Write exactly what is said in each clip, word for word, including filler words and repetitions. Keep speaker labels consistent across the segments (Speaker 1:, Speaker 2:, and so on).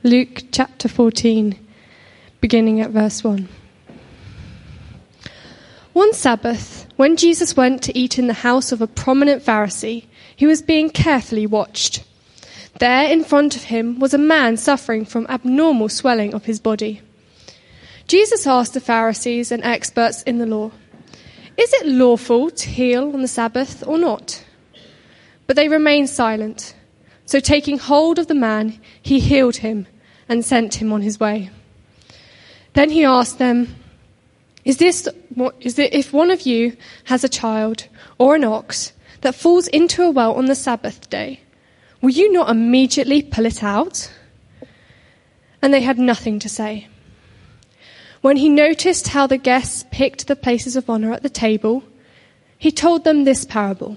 Speaker 1: Luke chapter fourteen, beginning at verse one. One Sabbath, when Jesus went to eat in the house of a prominent Pharisee, he was being carefully watched. There in front of him was a man suffering from abnormal swelling of his body. Jesus asked the Pharisees and experts in the law, "Is it lawful to heal on the Sabbath or not?" But they remained silent. So taking hold of the man, he healed him and sent him on his way. Then he asked them, Is this is it if one of you has a child or an ox that falls into a well on the Sabbath day, will you not immediately pull it out?" And they had nothing to say. When he noticed how the guests picked the places of honor at the table, he told them this parable.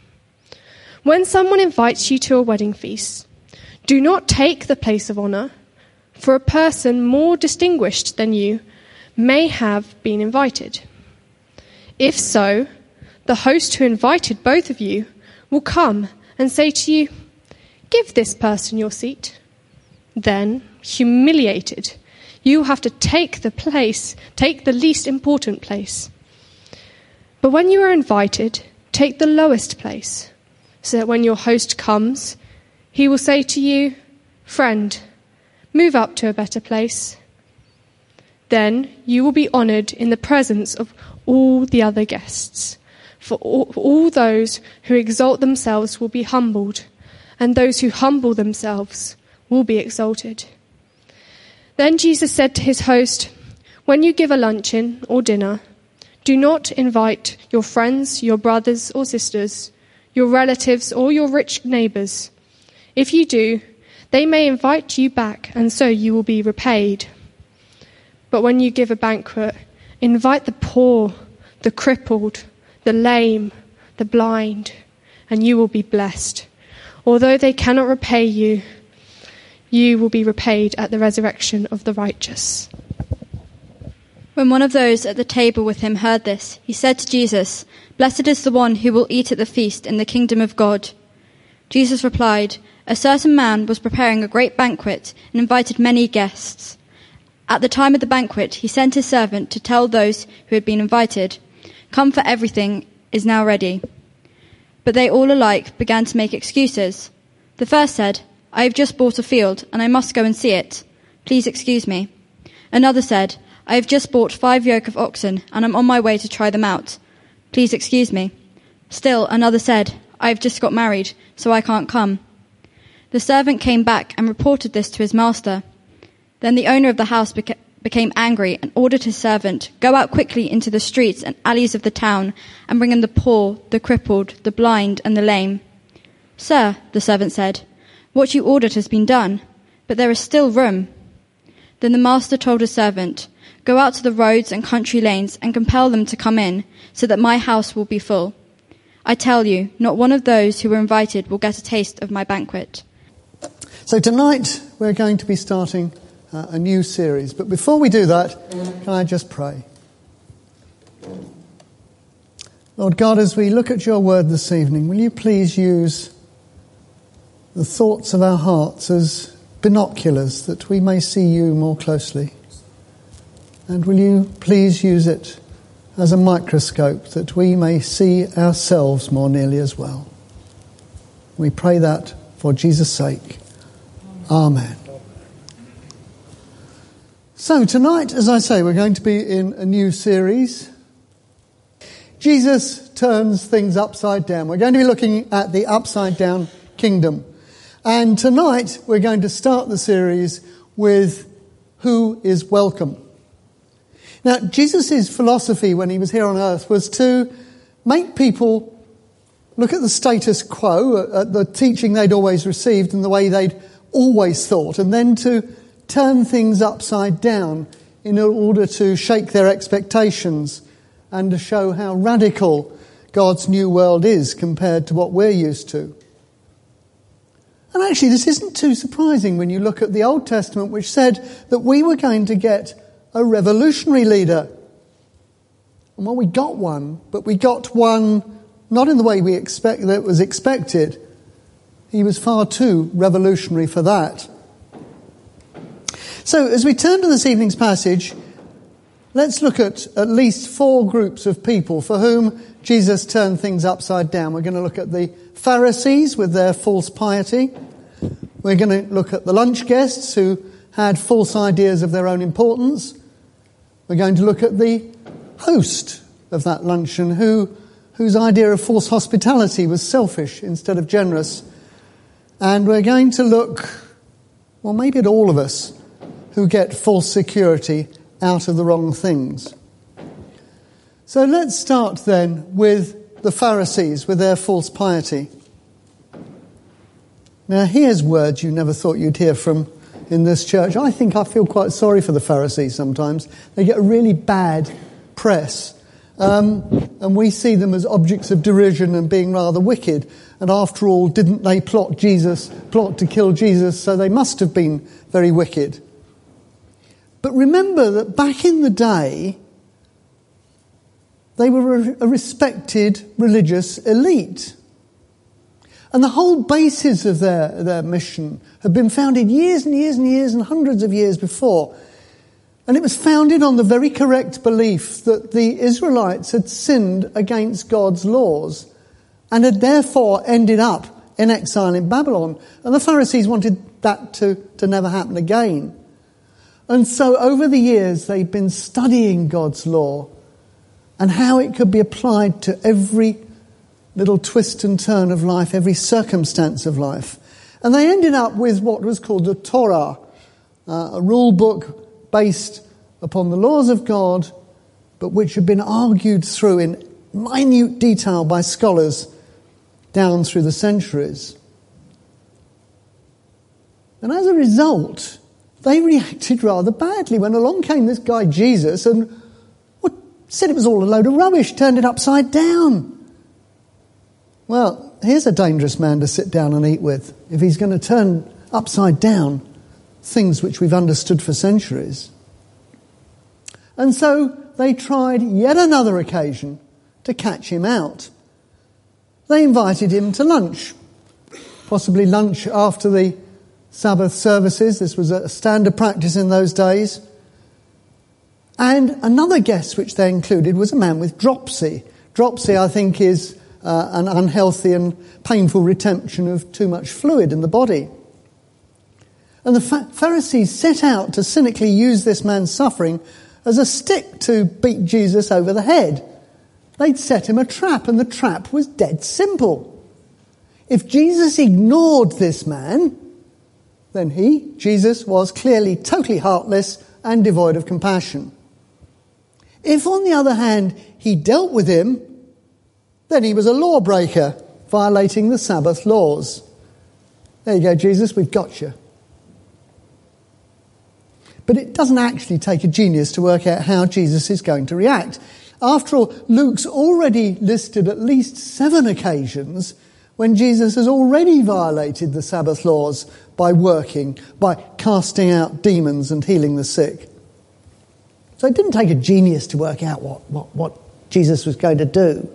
Speaker 1: When someone invites you to a wedding feast, do not take the place of honor, for a person more distinguished than you may have been invited. If so, the host who invited both of you will come and say to you, "Give this person your seat." Then, humiliated, you will have to take the place, take the least important place. But when you are invited, take the lowest place, so that when your host comes, he will say to you, "Friend, move up to a better place." Then you will be honored in the presence of all the other guests. For all, for all those who exalt themselves will be humbled, and those who humble themselves will be exalted. Then Jesus said to his host, "When you give a luncheon or dinner, do not invite your friends, your brothers or sisters, your relatives or your rich neighbors. If you do, they may invite you back, and so you will be repaid. But when you give a banquet, invite the poor, the crippled, the lame, the blind, and you will be blessed. Although they cannot repay you, you will be repaid at the resurrection of the righteous."
Speaker 2: When one of those at the table with him heard this, he said to Jesus, "Blessed is the one who will eat at the feast in the kingdom of God." Jesus replied, "A certain man was preparing a great banquet and invited many guests. At the time of the banquet, he sent his servant to tell those who had been invited, 'Come, for everything is now ready.' But they all alike began to make excuses. The first said, 'I have just bought a field, and I must go and see it. Please excuse me.' Another said, 'I have just bought five yoke of oxen, and I'm on my way to try them out. Please excuse me.' Still another said, 'I have just got married, so I can't come.' The servant came back and reported this to his master. Then the owner of the house beca- became angry and ordered his servant, 'Go out quickly into the streets and alleys of the town and bring in the poor, the crippled, the blind, and the lame.' 'Sir,' the servant said, 'what you ordered has been done, but there is still room.' Then the master told his servant, 'Go out to the roads and country lanes and compel them to come in, so that my house will be full. I tell you, not one of those who were invited will get a taste of my banquet.'"
Speaker 3: So tonight we're going to be starting uh, a new series. But before we do that, can I just pray? Lord God, as we look at your word this evening, will you please use the thoughts of our hearts as binoculars that we may see you more closely? And will you please use it as a microscope that we may see ourselves more nearly as well? We pray that for Jesus' sake. Amen. So tonight, as I say, we're going to be in a new series. Jesus turns things upside down. We're going to be looking at the upside down kingdom. And tonight we're going to start the series with who is welcome. Now, Jesus' philosophy when he was here on earth was to make people look at the status quo, at the teaching they'd always received and the way they'd always thought, and then to turn things upside down in order to shake their expectations and to show how radical God's new world is compared to what we're used to. And actually, this isn't too surprising when you look at the Old Testament, which said that we were going to get a revolutionary leader. And well, we got one, but we got one not in the way we expect that was expected. He was far too revolutionary for that. So as we turn to this evening's passage, let's look at at least four groups of people for whom Jesus turned things upside down. We're going to look at the Pharisees with their false piety. We're going to look at the lunch guests who had false ideas of their own importance. We're going to look at the host of that luncheon who, whose idea of false hospitality was selfish instead of generous. And we're going to look, well, maybe at all of us who get false security out of the wrong things. So let's start then with the Pharisees, with their false piety. Now here's words you never thought you'd hear from in this church. I think I feel quite sorry for the Pharisees sometimes. They get a really bad press. Um, and we see them as objects of derision and being rather wicked. And after all, didn't they plot Jesus, plot to kill Jesus, so they must have been very wicked. But remember that back in the day, they were a respected religious elite. And the whole basis of their, their mission had been founded years and years and years and hundreds of years before. And it was founded on the very correct belief that the Israelites had sinned against God's laws and had therefore ended up in exile in Babylon. And the Pharisees wanted that to, to never happen again. And so over the years they've been studying God's law and how it could be applied to every little twist and turn of life, every circumstance of life. And they ended up with what was called the Torah, uh, a rule book based upon the laws of God, but which had been argued through in minute detail by scholars down through the centuries. And as a result, they reacted rather badly when along came this guy Jesus and well, said it was all a load of rubbish, turned it upside down. Well, here's a dangerous man to sit down and eat with if he's going to turn upside down things which we've understood for centuries. And so they tried yet another occasion to catch him out. They invited him to lunch, possibly lunch after the Sabbath services. This was a standard practice in those days. And another guest which they included was a man with dropsy. Dropsy, I think, is uh, an unhealthy and painful retention of too much fluid in the body. And the Pharisees set out to cynically use this man's suffering as a stick to beat Jesus over the head. They'd set him a trap, and the trap was dead simple. If Jesus ignored this man, then he, Jesus, was clearly totally heartless and devoid of compassion. If, on the other hand, he dealt with him, then he was a lawbreaker, violating the Sabbath laws. There you go, Jesus, we've got you. But it doesn't actually take a genius to work out how Jesus is going to react. After all, Luke's already listed at least seven occasions when Jesus has already violated the Sabbath laws by working, by casting out demons and healing the sick. So it didn't take a genius to work out what, what, what Jesus was going to do.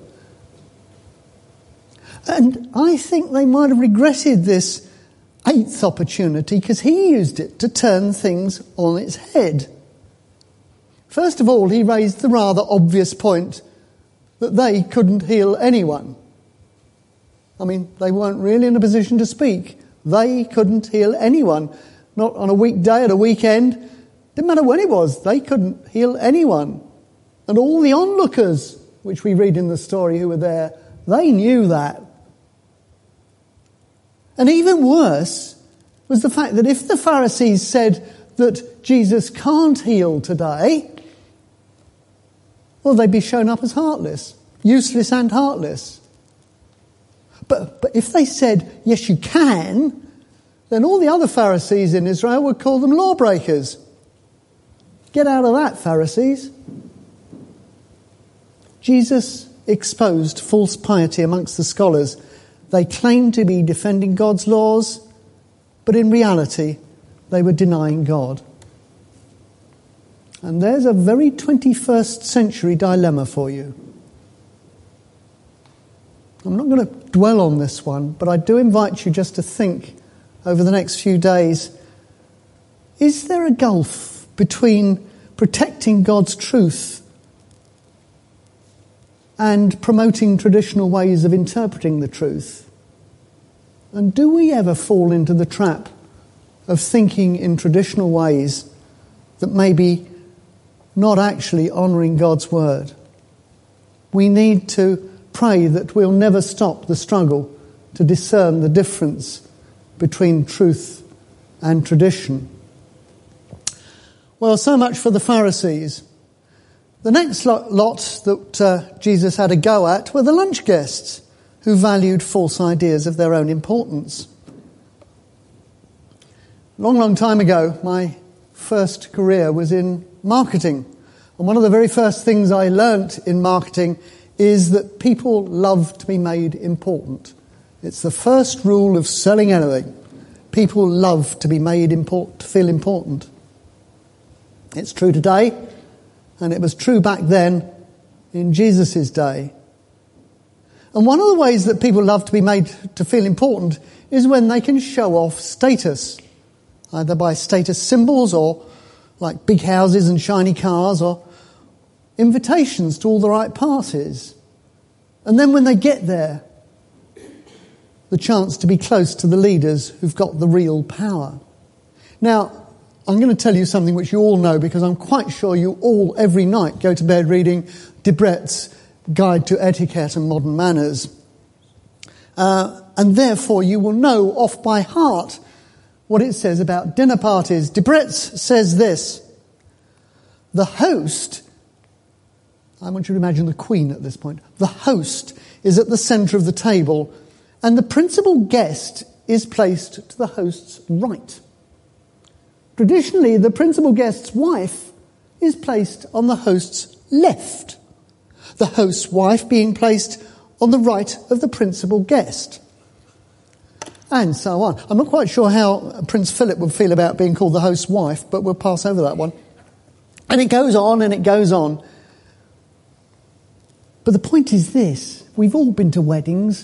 Speaker 3: And I think they might have regretted this eighth opportunity because he used it to turn things on its head. First of all, he raised the rather obvious point that they couldn't heal anyone. I mean, they weren't really in a position to speak. They couldn't heal anyone. Not on a weekday, at a weekend. Didn't matter when it was. They couldn't heal anyone. And all the onlookers, which we read in the story who were there, they knew that. And even worse was the fact that if the Pharisees said that Jesus can't heal today, well, they'd be shown up as heartless, useless and heartless. But, but if they said, yes, you can, then all the other Pharisees in Israel would call them lawbreakers. Get out of that, Pharisees. Jesus exposed false piety amongst the scholars. They claimed to be defending God's laws, but in reality, they were denying God. And there's a very twenty-first century dilemma for you. I'm not going to dwell on this one, but I do invite you just to think over the next few days, is there a gulf between protecting God's truth and promoting traditional ways of interpreting the truth? And do we ever fall into the trap of thinking in traditional ways that may be not actually honouring God's word? We need to pray that we'll never stop the struggle to discern the difference between truth and tradition. Well, so much for the Pharisees. The next lot, lot that uh, Jesus had a go at were the lunch guests, who valued false ideas of their own importance. A long, long time ago, my first career was in marketing. And one of the very first things I learnt in marketing is that people love to be made important. It's the first rule of selling anything. People love to be made important, to feel important. It's true today, and it was true back then in Jesus' day. And one of the ways that people love to be made to feel important is when they can show off status, either by status symbols or like big houses and shiny cars or invitations to all the right parties. And then when they get there, the chance to be close to the leaders who've got the real power. Now, I'm going to tell you something which you all know, because I'm quite sure you all every night go to bed reading Debrett's Guide to Etiquette and Modern Manners. Uh, and therefore you will know off by heart what it says about dinner parties. Debrett's says this: the host, I want you to imagine the Queen at this point, the host is at the centre of the table, and the principal guest is placed to the host's right. Traditionally, the principal guest's wife is placed on the host's left, the host's wife being placed on the right of the principal guest, and so on. I'm not quite sure how Prince Philip would feel about being called the host's wife, but we'll pass over that one. And it goes on and it goes on. But the point is this: we've all been to weddings.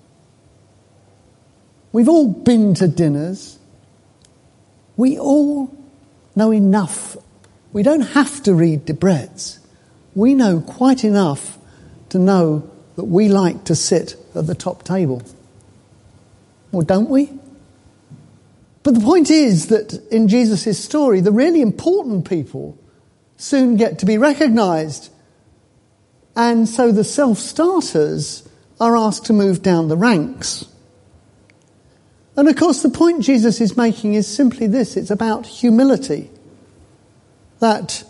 Speaker 3: We've all been to dinners. We all know enough. We don't have to read Debrett's. We know quite enough to know that we like to sit at the top table. Or don't we? But the point is that in Jesus' story, the really important people soon get to be recognised. And so the self-starters are asked to move down the ranks. And of course the point Jesus is making is simply this: it's about humility. That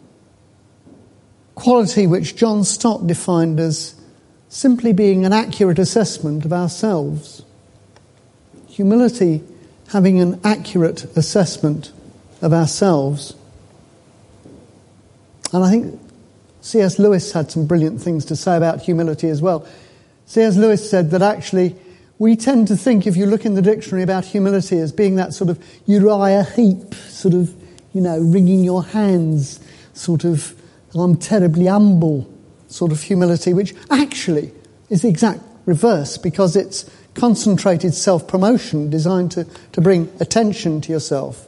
Speaker 3: quality which John Stott defined as simply being an accurate assessment of ourselves. Humility, having an accurate assessment of ourselves. And I think C S Lewis had some brilliant things to say about humility as well. C S Lewis said that actually we tend to think, if you look in the dictionary, about humility as being that sort of Uriah Heep, sort of, you know, wringing your hands, sort of, I'm terribly humble sort of humility, which actually is the exact reverse, because it's concentrated self-promotion designed to, to bring attention to yourself.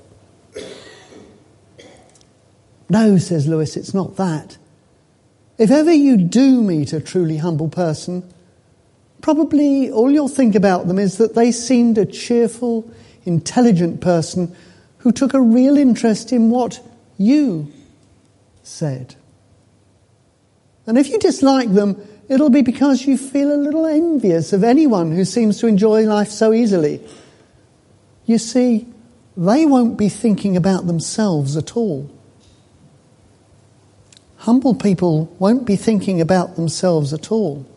Speaker 3: No, says Lewis, it's not that. If ever you do meet a truly humble person, probably all you'll think about them is that they seemed a cheerful, intelligent person who took a real interest in what you said. And if you dislike them, it'll be because you feel a little envious of anyone who seems to enjoy life so easily. You see, they won't be thinking about themselves at all. Humble people won't be thinking about themselves at all.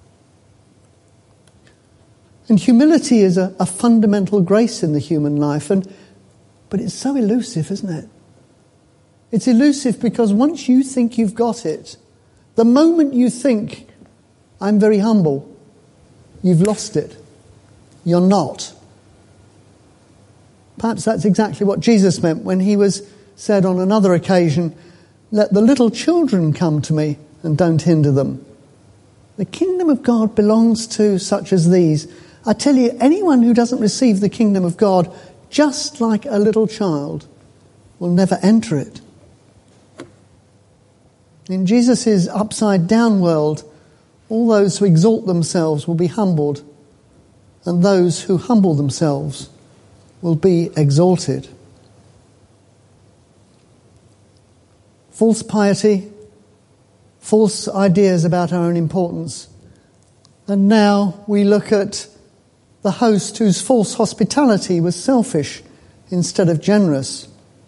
Speaker 3: And humility is a, a fundamental grace in the human life, and but it's so elusive, isn't it? It's elusive because once you think you've got it, the moment you think, I'm very humble, you've lost it. You're not. Perhaps that's exactly what Jesus meant when he was said on another occasion, let the little children come to me and don't hinder them. The kingdom of God belongs to such as these. I tell you, anyone who doesn't receive the kingdom of God just like a little child will never enter it. In Jesus' upside-down world, all those who exalt themselves will be humbled, and those who humble themselves will be exalted. False piety, false ideas about our own importance. And now we look at the host whose false hospitality was selfish instead of generous.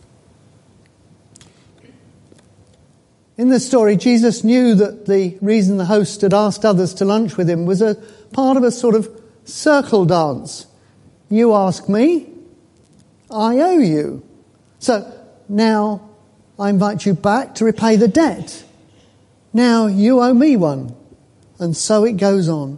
Speaker 3: In this story, Jesus knew that the reason the host had asked others to lunch with him was a part of a sort of circle dance. You ask me, I owe you. So now I invite you back to repay the debt. Now you owe me one. And so it goes on.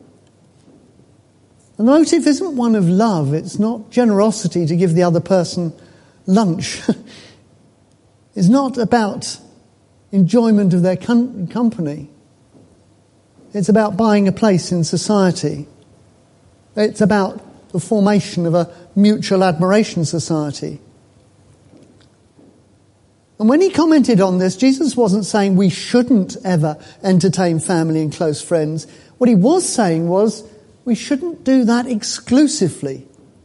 Speaker 3: And the motive isn't one of love. It's not generosity to give the other person lunch. It's not about enjoyment of their com- company. It's about buying a place in society. It's about the formation of a mutual admiration society. And when he commented on this, Jesus wasn't saying we shouldn't ever entertain family and close friends. What he was saying was we shouldn't do that exclusively.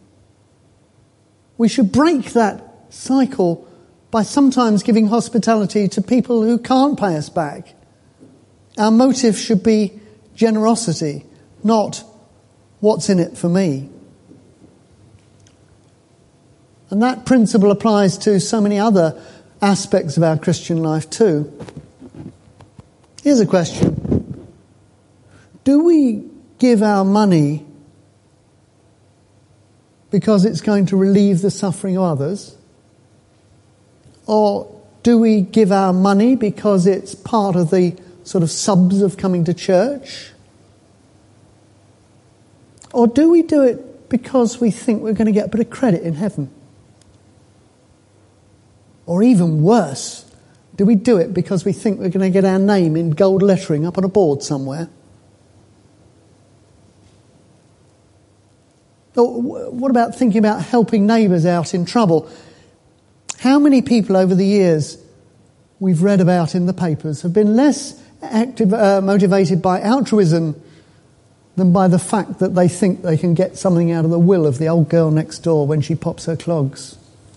Speaker 3: We should break that cycle by sometimes giving hospitality to people who can't pay us back. Our motive should be generosity, not what's in it for me. And that principle applies to so many other aspects of our Christian life too. Here's a question. Do we give our money because it's going to relieve the suffering of others? Or do we give our money because it's part of the sort of subs of coming to church? Or do we do it because we think we're going to get a bit of credit in heaven? Or even worse, do we do it because we think we're going to get our name in gold lettering up on a board somewhere? Or what about thinking about helping neighbours out in trouble? How many people over the years we've read about in the papers have been less active, uh, motivated by altruism than by the fact that they think they can get something out of the will of the old girl next door when she pops her clogs?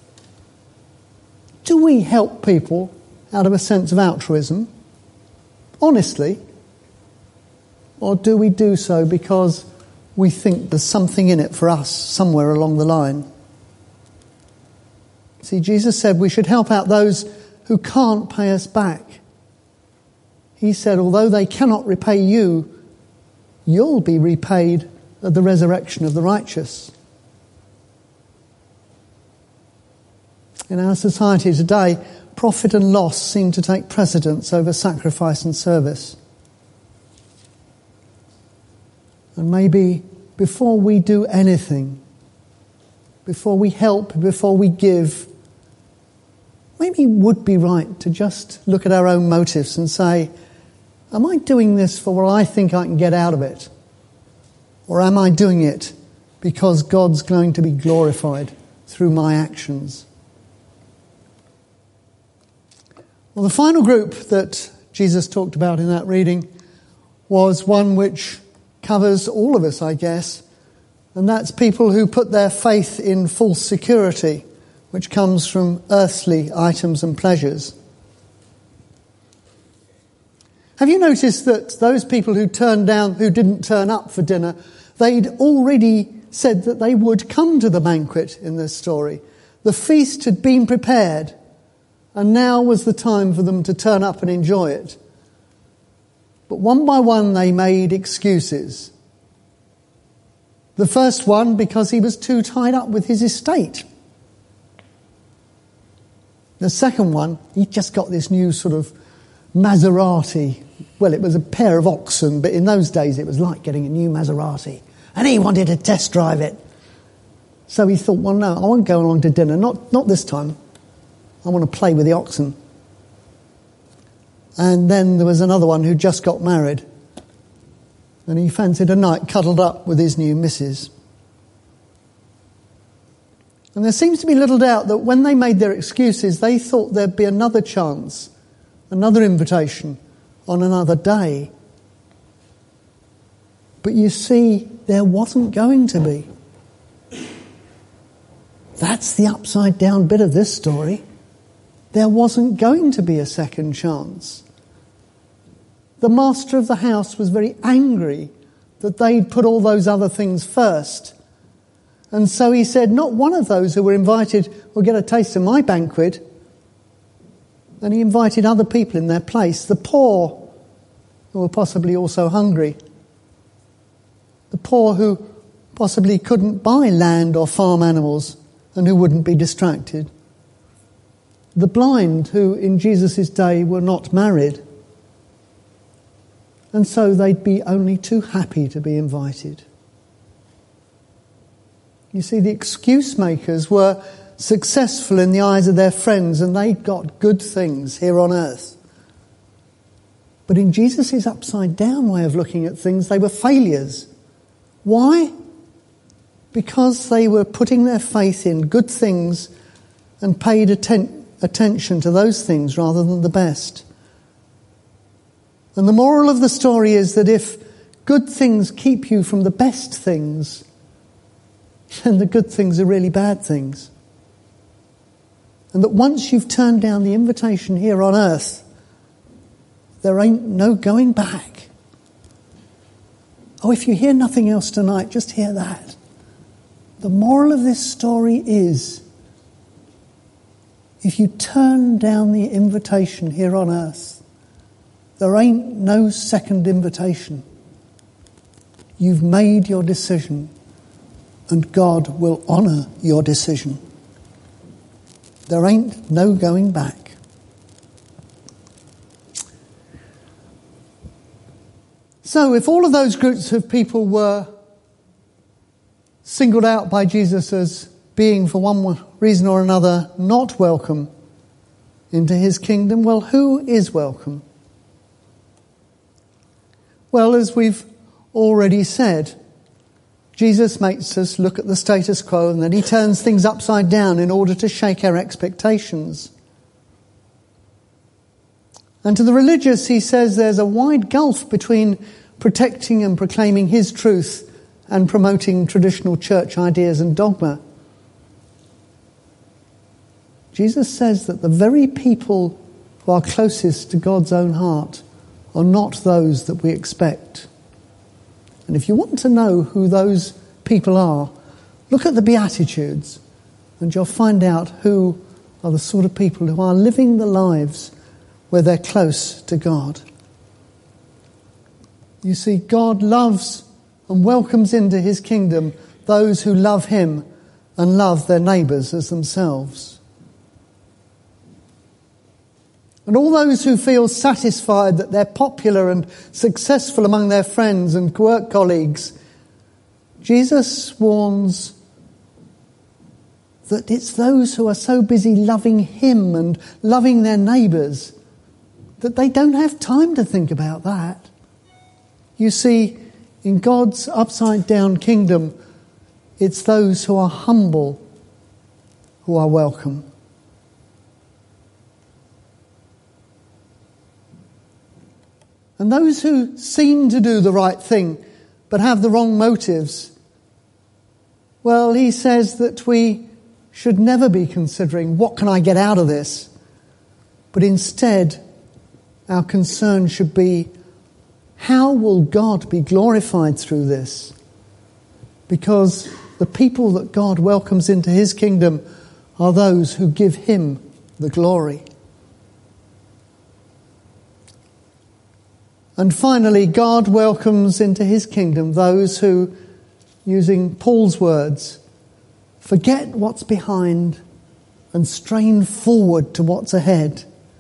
Speaker 3: Do we help people out of a sense of altruism, honestly? Or do we do so because we think there's something in it for us somewhere along the line? See, Jesus said we should help out those who can't pay us back. He said, although they cannot repay you, you'll be repaid at the resurrection of the righteous. In our society today, profit and loss seem to take precedence over sacrifice and service. And maybe before we do anything, before we help, before we give, maybe it would be right to just look at our own motives and say, am I doing this for what I think I can get out of it? Or am I doing it because God's going to be glorified through my actions? Well, the final group that Jesus talked about in that reading was one which covers all of us, I guess, and that's people who put their faith in false security, which comes from earthly items and pleasures. Have you noticed that those people who turned down, who didn't turn up for dinner, they'd already said that they would come to the banquet in this story. The feast had been prepared, and now was the time for them to turn up and enjoy it. But one by one they made excuses. The first one because he was too tied up with his estate. The second one, he just got this new sort of Maserati. Well, it was a pair of oxen, but in those days it was like getting a new Maserati. And he wanted to test drive it. So he thought, well, no, I won't go along to dinner. Not, not this time. I want to play with the oxen. And then there was another one who just got married. And he fancied a night cuddled up with his new missus. And there seems to be little doubt that when they made their excuses, they thought there'd be another chance, another invitation on another day. But you see, there wasn't going to be. That's the upside down bit of this story. There wasn't going to be a second chance. The master of the house was very angry that they'd put all those other things first. And so he said, not one of those who were invited will get a taste of my banquet. And he invited other people in their place, the poor, who were possibly also hungry. The poor who possibly couldn't buy land or farm animals and who wouldn't be distracted. The blind who in Jesus' day were not married. And so they'd be only too happy to be invited. You see, the excuse makers were successful in the eyes of their friends and they'd got good things here on earth. But in Jesus' upside down way of looking at things, they were failures. Why? Because they were putting their faith in good things and paid atten- attention to those things rather than the best. And the moral of the story is that if good things keep you from the best things, then the good things are really bad things. And that once you've turned down the invitation here on earth, there ain't no going back. Oh, if you hear nothing else tonight, just hear that. The moral of this story is, if you turn down the invitation here on earth, there ain't no second invitation. You've made your decision, and God will honour your decision. There ain't no going back. So if all of those groups of people were singled out by Jesus as being, for one reason or another, not welcome into his kingdom, well, who is welcome? Well, as we've already said, Jesus makes us look at the status quo and then he turns things upside down in order to shake our expectations. And to the religious, he says there's a wide gulf between protecting and proclaiming his truth and promoting traditional church ideas and dogma. Jesus says that the very people who are closest to God's own heart are not those that we expect. And if you want to know who those people are, look at the Beatitudes and you'll find out who are the sort of people who are living the lives where they're close to God. You see, God loves and welcomes into his kingdom those who love him and love their neighbours as themselves. And all those who feel satisfied that they're popular and successful among their friends and work colleagues, Jesus warns that it's those who are so busy loving him and loving their neighbours that they don't have time to think about that. You see, in God's upside-down kingdom, it's those who are humble who are welcome. And those who seem to do the right thing but have the wrong motives, well, he says that we should never be considering, what can I get out of this? But instead, our concern should be, how will God be glorified through this? Because the people that God welcomes into his kingdom are those who give him the glory. And finally, God welcomes into his kingdom those who, using Paul's words, forget what's behind and strain forward to what's ahead.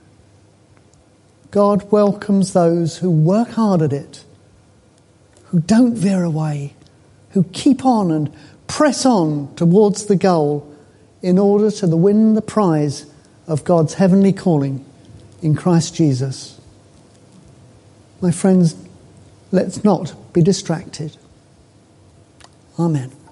Speaker 3: God welcomes those who work hard at it, who don't veer away, who keep on and press on towards the goal in order to win the prize of God's heavenly calling in Christ Jesus. My friends, let's not be distracted. Amen.